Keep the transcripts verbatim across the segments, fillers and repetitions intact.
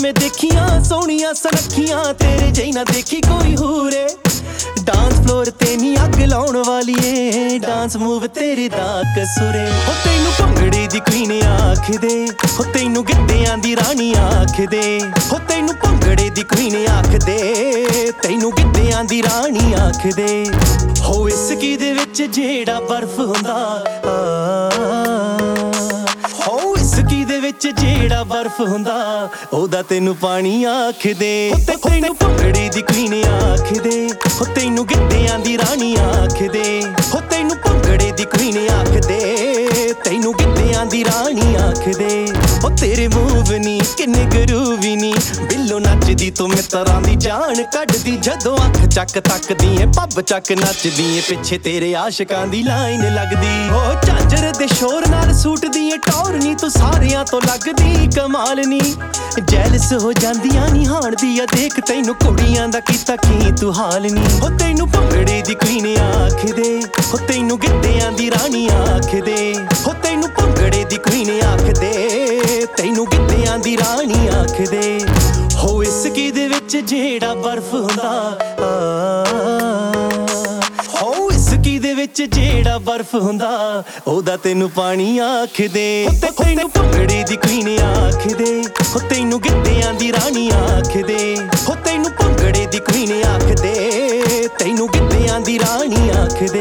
मैं देखियां सोहणियां सुनखियां तेरे जही ना देखी कोई होरे। डांस फ्लोर ते नी अग लाउण वालीए डांस मूव तेरे दा कसूरे। हो तैनू भंगड़े दी क्वीन आखदे, हो तैनू गिद्धियां दी रानी आखदे, हो तैनू भंगड़े दी क्वीन आखदे, तैनू गिद्धियां दी रानी आखदे। हो इसकी दे विच जेड़ा बर्फ हुंदा हो इसकी दे विच जेड़ा बर्फ हुंदा ओदा तैनू पानी आखदे। तैनू भंगड़े दी क्वीन आखदे, हो तैनू गिद्धियां दी रानी आखदे, हो तैनू भंगड़े दी क्वीन आखदे, तैनू गिद्धियां दी रानी आखदे। हो तेरे मूव नी किन्ने गरूवी नी बिल्लो नचदी तू मित्तरां दी जान कढदी जदों अख चक तकदी ऐ पब चक नचदी ऐ पिछे तेरे आशिकां दी लाइन लगदी। हो झांजर दे शोर नाल सूट दी ऐ टौर नी तू सारियां तो लगदी कमाल नी। जैलस हो जांदियां नी हाणदी आ देख तैनू कुड़ियां दा कीता की तू हाल नी। हो तैनू भंगड़े दी क्वीन आखदे, हो तैनू गिद्धियां दी रानी आखदे, हो तैनू भंगड़े दी क्वीन आखदे, तैनू गिद्धियां दी रानी आखदे। हो इसकी दे विच जेड़ा बर्फ हुंदा हो इसकी दे विच जेड़ा बर्फ हुंदा ओदा तैनू पानी आखदे। तैनू भंगड़े दी क्वीन आखदे, हो तैनू गिद्धियां दी रानी आखदे, हो तैनू भंगड़े दी क्वीन आखदे, तैनू गिद्धियां दी रानी आखदे।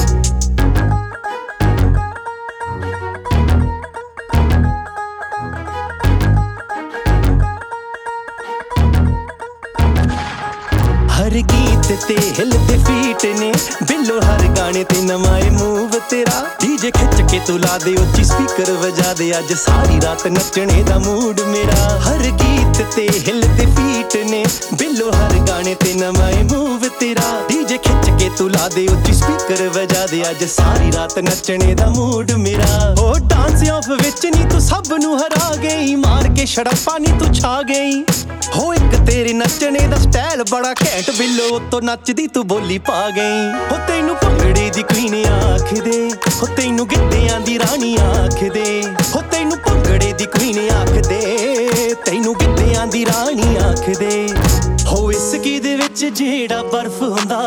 हर गीत ते हिलदे फीट ने बिल्लो हर गाने ते नवां ए मूव तेरा। डीजे खिच के तू ला दे उच्ची स्पीकर वजा दे अज सारी रात नचने दा मूड मेरा। हर गीत ते हिलदे फीट ने बिल्लो हर गाने ते नवां ए मूव तेरा। डीजे खिच के तू ला दे उच्ची स्पीकर वजा दे अज सारी रात नचने दा मूड मेरा। ओ डांस ऑफ विच नी तू सब नू हरा गई मार के छड़प्पा नी तू छा गई। हो एक तेरे नचने दा स्टाइल बड़ा घैंट बिल्लो तो नचदी तू बोली पा गई। हो तैनू भंगड़े दी क्वीन आखदे, हो तैनू गिद्धियां दी रानी आखदे, हो तैनू भंगड़े दी क्वीन आखदे, तैनू गिद्धियां दी रानी आखदे। हो इसकी दे विच जेड़ा बर्फ हुंदा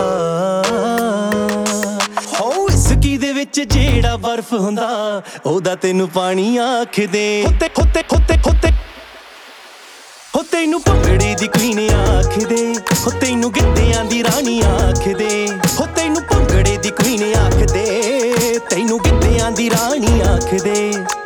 हो इसकी दे विच जेड़ा बर्फ हुंदा ओदा तैनू पानी आखदे। होते होते होते होते हो तैनू भंगड़े दी क्वीन आखदे, हो तैनू गिद्धियां दी रानी आखदे, हो तैनू भंगड़े दी क्वीन आखदे, तैनू गिद्धियां दी रानी आखदे।